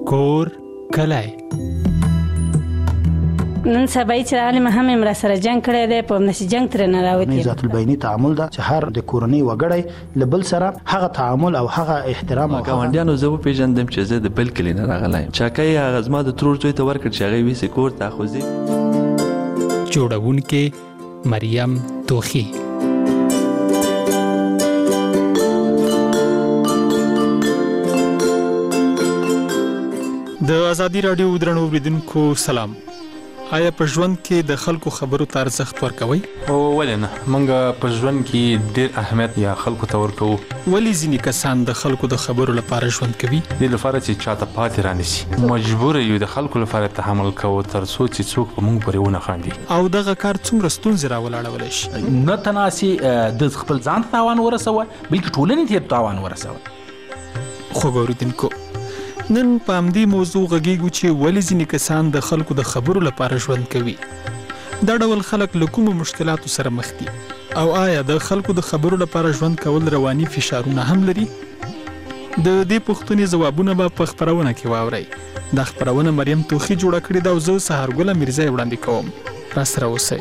کور کلی. نن سبا چې عالم هم امر سره جنگ کړی دی په نشي جنگ تر نه راوتی. ذات البینی تعامل دا چې هر د کورنۍ وګړی لبل سره هغه تعامل او هغه احترام او ګاونډیانو زه پیژندم چې زه د بل کلی نه راغلایم. چاکای هغه زما د ترور زوی ته ورکړ چې هغه ویسې کور ته خوځي. جوړونکې مریم توخی. د ازادي رادیو درنو اوریدونکو سلام. آیا په ژوند کې د خلکو خبرو ته ارزښت ورکوئ؟ او ولې نه، موږ په ژوند کې ډېر اهمیت یا خلکو ته ورکوو. ولې ځینې کسان د خلکو د خبرو لپاره ژوند کوي؟ دې لپاره چې چاته پاتې رانیسي. مجبور یو د خلکو لپاره تحمل کوو تر څو چې څوک په موږ پورې ونه خاندي. او دغه کار څومره ستونزې راولاړولی شي؟ نه تناسي د خپل ځان ته تاوان ورسوه بلکې ټولنې ته تاوان ورسوه. خو اوریدونکو، نن په همدې موضوع غږیږو چې ولې ځینې کسان د خلکو د خبرو لپاره ژوند کوي. دا ډول خلک له کومو مشکلاتو سره مخ دي او آیا د خلکو د خبرو لپاره ژوند کول رواني فشارونه هم لري؟ د دې پوښتنې ځوابونه به په خپرونه کې واورئ. دا خپرونه مریم توخی جوړه کړې ده او زه سهارګله میرزا وړاندې کوم. راسره اوسئ.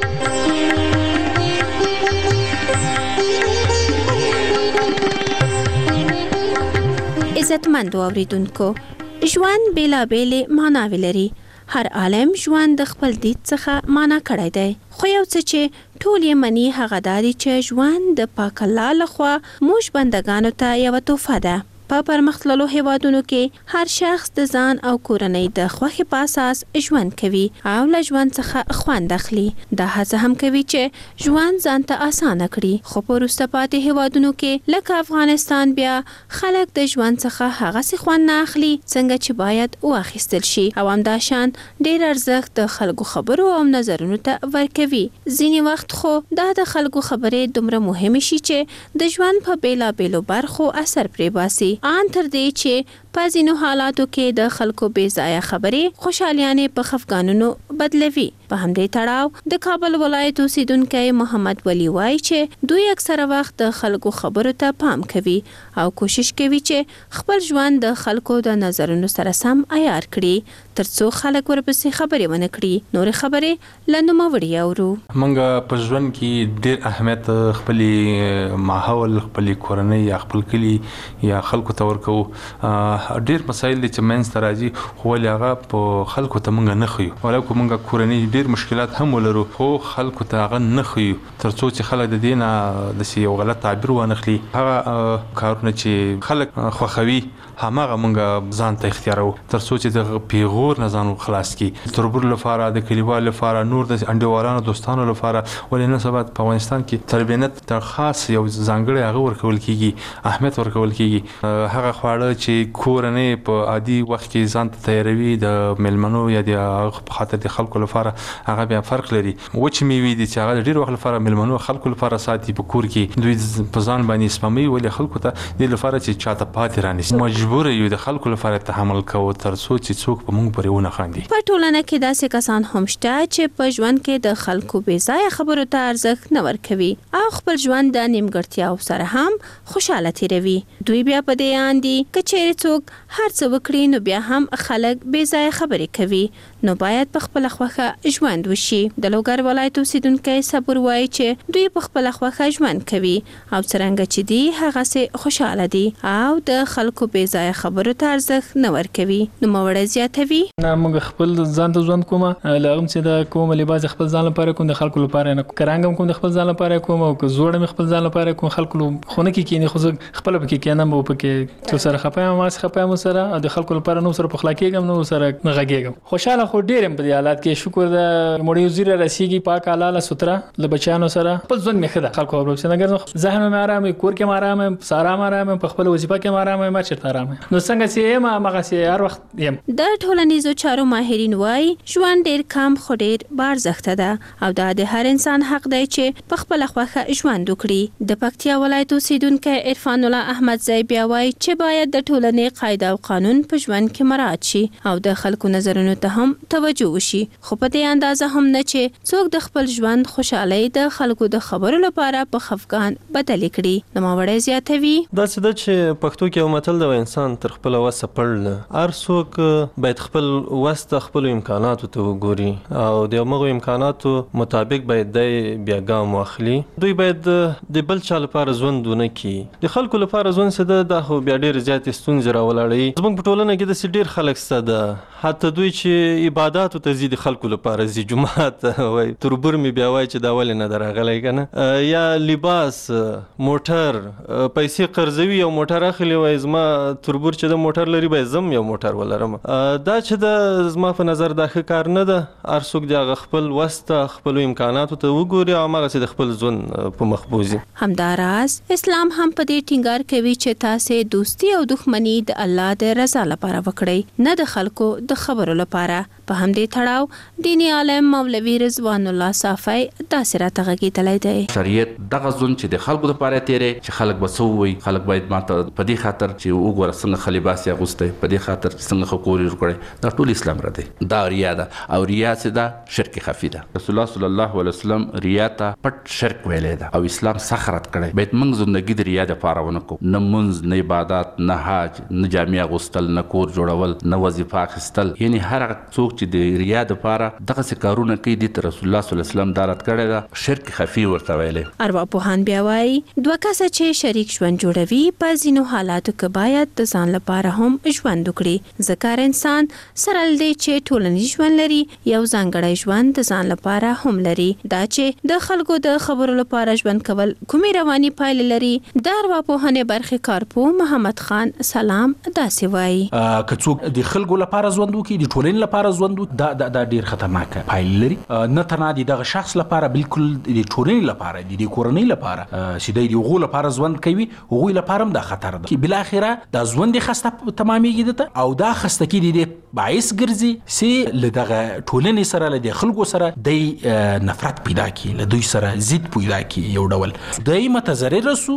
عزتمندو اوریدونکو، ژوند بیلابېلې معناوې لري. هر عالم ژوند د خپل دید څخه معنا کړی دی، خو یو څه چې ټول یې مني هغه دا دی چې ژوند د پاک الله لخوا موږ بندګانو ته یوه تحفه ده. په پرمختللو هیوادونو کې هر شخص د ځان او کورنۍ د خوښې په اساس ژوند کوي او له ژوند څخه خوند اخلي. دا هڅه هم کوي چې ژوند ځان ته اسانه کړي. خو په وروسته پاتې هیوادونو کې لکه افغانستان بیا خلک د ژوند څخه هغسې خوند نه اخلي څنګه چې باید واخیستل شي او همداشان ډېر ارزښت د خلکو خبرو او نظرونو ته ورکوي. ځینې وخت خو دا د خلکو خبرې دومره مهمې شي چې د ژوند په بیلابېلو برخو اثر پرې باسي. ان تر دې چې په ځینو حالاتو کې د خلکو بې ځایه خبرې خوشحالیانې په خفګانونو بدلوي. په همدې تړاو د کابل ولایت اوسیدونکی محمد ولی وایي چې دوی اکثره وخت د خلکو خبرو ته پام کوي او کوشش کوي چې خپل ژوند د خلکو د نظرونو سره سم عیار کړي ترڅو خلک ورپسې خبرې ونه کړي. نورې خبرې له نوموړي اورو. موږ په ژوند کې ډېر اهمیت خپلې ماحول، خپلې کورنۍ یا خپل کلي یا خلکو ته ورکوو. ډېر مسایل دي چې منځته راځي خو ولې هغه په خلکو ته موږ نه ښیو. ولکه موږ کورنۍ ډېر مشکلات هم ولرو خو خلکو ته هغه نه ښیو ترڅو چې خلک د دې نه داسې یو غلط تعبیر وانخلي. هغه کارونه چې خلک خوښوي هماغه موږ ځان ته اختیاروو ترڅو چې د پیغور نه ځان خلاص کړي. تربور لپاره، د کلیوالو لپاره، نور د انډیوالانو دوستانو لپاره. ولې نن سبا په افغانستان کې تربیت ته خاص یو ځانګړی هغه ورکول کېږي، اهمیت ورکول کېږي. هغه خواړه چې کورنۍ په عادي وخت کې ځان ته تیاروي د میلمنو یا د په خاطر د خلکو لپاره هغه بیا فرق لري. وچې میوې دي چې هغه ډېر وخت لپاره میلمنو خلکو لپاره ساتي په کور کې، دوی په ځان باندې سپموي. ولې خلکو ته دې لپاره چې چاته پاتې رانیسي. مجبور یو د خلکو لپاره تحمل کوو ترڅو چې څوک په موږ پورې ونه خاندي. په ټولنه کې داسې کسان هم شته چې په ژوند کې د خلکو بې ځایه خبرو ته ارزښت نه ورکوي او خپل ژوند د نیمګړتیاو سره هم خوشاله تیروي. دوی بیا په دې اندي که چیرې څوک هر څه وکړي نو بیا هم خلک بې ځایه خبرې کوي، نو باید په خپله خوښه ژوند وشي. د لوګر ولایت اوسیدونکی صبر وایي چې دوی په خپله خوښه ژوند کوي او څرنګه چې دي هغسې خوشاله دي او د خلکو بې ځایه خبرو ته ارزښت نه ورکوي. نوموړی زیاتوي: موږ خپل ځان ته ژوند کوم، لاغم چې د کوم لباس خپل ځان لپاره کوم، د خلکو لپاره نه کرانګم کوم، د خپل ځان لپاره کوم او که زوړ مې خپل ځان لپاره کوم. خلکو خونه کې کینې خو خپل پکې کینم او پکې څو سره خپایم ما خپایم سره د خلکو لپاره نو سره پخلا کېږم نو سره غږېږم. خوشاله خو ډېر په دې حالات کې شکر د مړی وزیر رسیږي پاک حلاله ستره ل بچانو سره خپل ژوند مې خده خلکو خبرو څنګه ذهن مې آرام، کور کې آرام، سارا آرام، په خپل وظیفه کې آرام، ما چرته آرام. نو څنګه چې ما مغه سي هر وخت يم. د ټولنیزو چارو ماهرین وایي ژوند ډېر کم خو ډېر بارزښت ده او دا د هر انسان حق دی چې په خپل خوښه ژوند وکړي. د پکتیا ولایت اوسیدونکی عرفان الله احمد زئی بیا وایي چې باید د ټولنې قاعده او قانون په ژوند کې مراعات شي او د خلکو نظرونو ته هم توجه وشي خو په دې اندازه هم نه چې څوک د خپل ژوند خوشحالۍ د خلکو د خبرو لپاره په خفګان بدل کړي. نوموړی زیاتوي دا څه ده چې پښتو کې یو متل دی انسان تر خپل وسه پړ نه هر څوک باید خپل وس د خپل امکاناتو ته وګوري او د هغو امکاناتو مطابق باید د بیا ګام واخلي. دوی باید د بل چا لپاره ژوند ونه کړي. د خلکو لپاره ژوند څه ده دا خو بیا ډېرې زیاتې ستونزې راولاړوي. زموږ په ټولنه کې داسې ډېر خلک شته ده حتی دوی چې عباداتو ته ځي د خلکو لپاره ځي جومات ته وایي تربور مې بیا وایي چې دا ولې نه ده راغلی که نه یا لباس موټر پیسې قرضوي یو موټر اخلي وایي زما تربور چې د موټر لري باید زم یو موټر ولرم. دا چې د زما په نظر دا ښه کار نه ده. هر څوک د هغه خپل وس ته خپلو امکاناتو ته وګوري او هماغسې د خپل ژوند په مخ بوځي. همداراز اسلام هم په دې ټینګار کوي چې تاسې دوستي او دښمني د الله د رضا لپاره وکړئ نه د خلکو د خبرو لپاره. په همدې تړاو دیني عالم مولوي رضوان الله صافی داسې راته غږېدلی دی. شریعت دغه ژوند چې د خلکو دپاره تېری چې خلک به څه ووایي خلک باید ماته په دې خاطر چې وګوره څنګه ښه لباس یې اغوستی په دې خاطر چې څنګه ښه کور یې جوړ کړی دا ټول اسلام را دی. دا ریا ده او ریا چې ده شرک خفي ده. رسول الله صلی الله علیه وسلم ریا ته پټ شرک ویلی ده او اسلام سخت رد کړی. باید موږ زندګي د ریا دپاره ونه کړو. نه مونځ نه عبادات نه حج نه جامې اغوستل نه کور جوړول نه وظیفه اخیستل یعنی هر هغه څوک چې د ریا دپاره دغسې کارونه کوي دې ته رسول الله صلی الله علیه وسلم دا رد کړی ده شرک خفي ورته ویلی. ارواپوهان بیا وایي دوه کسه چې شریک ژوند جوړوي په ځینو حالاتو کې باید د ځان لپاره هم ژوند وکړي ځکه هر انسان سره له دې چې ټولنیز ژوند لري یو ځانګړی ژوند د ځان لپاره هم لري. دا چې د خلکو د خبرو لپاره ژوند کول کومې رواني پایلې لري د ارواپوهنې برخې کارپوه محمد خان سلام داسې وایي که څوک د خلکو لپاره ژوند وکړي د ټولنې لپاره ژوند وکړي دا ډېر خطرناکه پایلې لري. نه تنها د دغه شخص لپاره بلکل د ټولنې لپاره د کورنۍ لپاره چې د هغو لپاره ژوند کوي هغوی لپاره هم دا خطر ده چې بالاخره دا ژوند یې خسته تمامېږي دته او دا خستګي د دې باعث ګرځي چې له دغه ټولنې سره له د خلکو سره د نفرت پیدا کړي له دوی سره ضد پیدا کړي یو ډول دی متضرر سو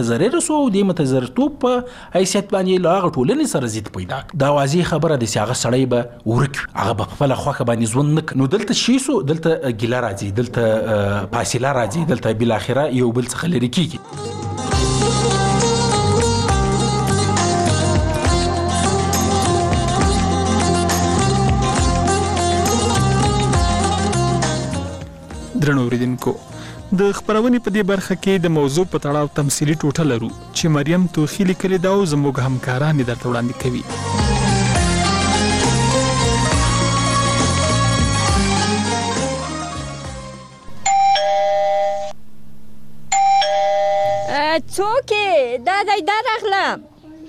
او د متضررتوب په حیثیت باندې له هغه ټولنې سره ضد پیدا دا واضح خبره ده چې هغه سړی به ورک هغه به خپله خوښه باندې ژوند نه نو دلته شي سو دلته ګیله راځي دلته فاصله راځي دلته بالاخره یو بل څخه لرې کېږي. درنو اوریدونکو د خبرونې په دې برخه کې د موضوع په تړاو تمثیلي ټوټه لرو چې مریم توخی لیکلې ده او زموږ همکاران یې درته وړاندې کوي. څوک یې دا راغلم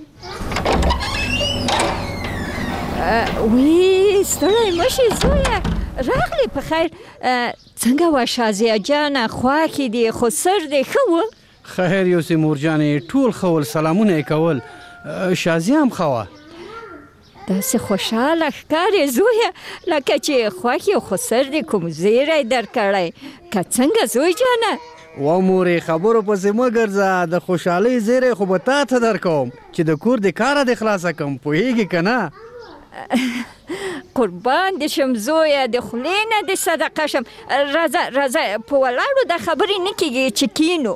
وی ستړی مشي زویه راغلی په خیر څنګه وه شازیه جانه خواکې دي خو سر دې ښه و خیر یوسې مورجانې ټول ښه ول سلامونه یې کول شازیه هم ښه وه داسې خوشحاله ښکارې زویه لکه چې خوښ خو سر دې کوم زیری درکړی که څنګه زوی جانه و مورې خبرو پسې مه ګرځه د خوشحالۍ زیری خو به تا ته درکوم چې د کور د کاره دې خلاصه کړم پوهېږې که نه قربان دې شم زویه د خولې نه دې صدقه شم راځه په ولاړو دا خبرې نه کېږي چې کینو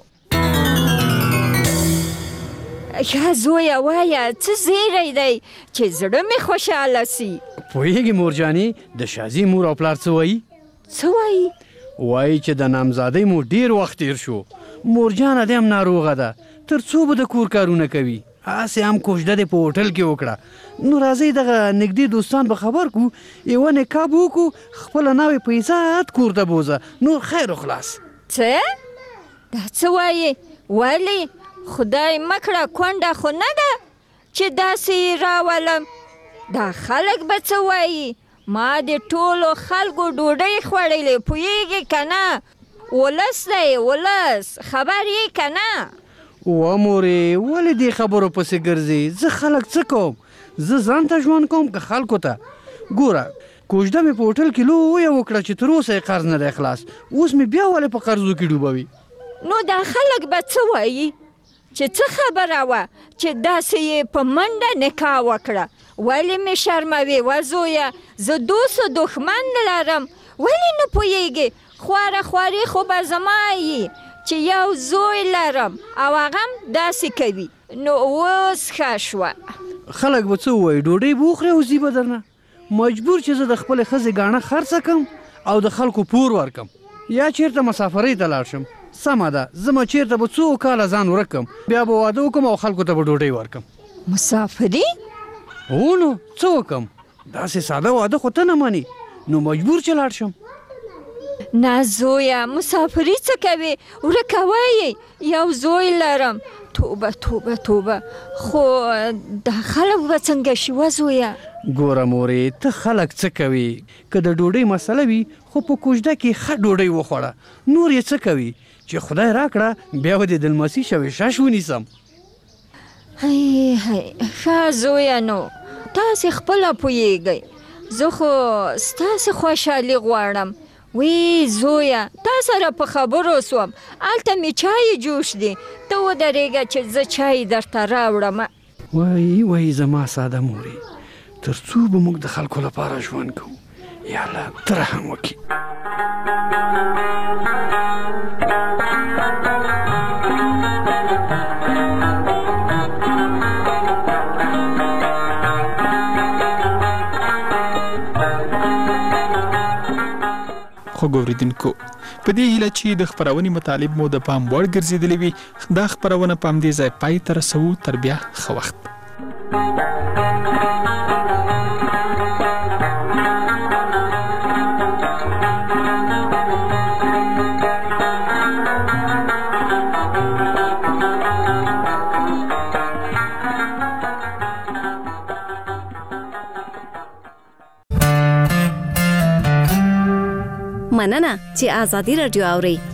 یا زویه وایه څه زیری دی چې زړه مې خوشحاله سي پوهېږې مورجانې د شازي مور او پلار څه وایي څه وایي وایي چې د نامزادۍ مو ډېر وخت تیر شو مورجانه دې هم ناروغه ده تر څو به د کور کارونه کوي هسې هم کوژده دې په هوټل کې وکړه نو راځئ دغه نږدې دوستان به خبر کړو یوه نکاح به وکړو خپله ناوې په عزت کور ته بوځه نور خیر و خلاص څه دا څه وایې ولې خدای مکړه کونډه خو نه ده چې داسې راولم دا خلک به څه وایي ما د ټولو خلکو ډوډۍ خوړلې پوهېږې که نه ولس دی ولس خبر یې که نه و مورې ولې دې خبرو پسې ګرځې زه خلک څه کوم زه ځان ته ژوند کوم که خلکو ته ګوره کوژده مې په هوټل کې لویه وکړه چې تر اوسه یې قرض نه دی خلاص اوس مې بیا ولې په قرضو کې ډوبوي نو دا خلک به څه وایي چې څه خبره وه چې داسې یې په منډه نکاح وکړه ولې مې شرموي وزویه زه دوست و دښمن لرم ولې نه پوهیږي خواري خو به زما یي چې یو زوی لرم او هغه هم داسې کوي نو اوس ښه شوه خلک به څه ووایي ډوډۍ به وخورې او ځي به درنه مجبور چې زه د خپلې ښځې ګاڼه خرڅه کړم او د خلکو پور ورکم یا چیرته مسافرۍ ته لاړ شم سمه ده زما چیرته به څو کاله ځان ورک کړم بیا به واده وکړم او خلکو ته به ډوډۍ ورکړم مسافري هو نو څه وکړم داسې ساده واده خو ته نه منې نو مجبور چې لاړ شم نه زویه مسافري څه کوې ورکه وایې یو زوی لرم توبه خو دا خلک به څنګه شي وزویه ګوره مورې ته خلک څه کوي که د ډوډۍ مسله وي خو په کوژده کې ښه ډوډۍ وخوړه نور یې څه کوي چې خدای راکړه بیا به د دلمسي شوې شاش ونیسم ښه زویه نو تاسې خپله پوهیږئ زه خو ستاسې خوشحالي غواړم وی زویه تا سره په خبرو سوم هلته مې چای جوش دی ته ودرېږه چې زه چای درته راوړم وای زما ساده مورې تر څو به موږ د خلکو لپاره ژوند کوو یا الله ته رحم وکړي خو ګوریدونکو په دې هیله چې د خپرونې مطالب مو د پام وړ ګرځېدلې وي دا خپرونه په همدې ځای پای ته رسوو تر بیا ښه وخت مننه چې آزادي رادیو اورئ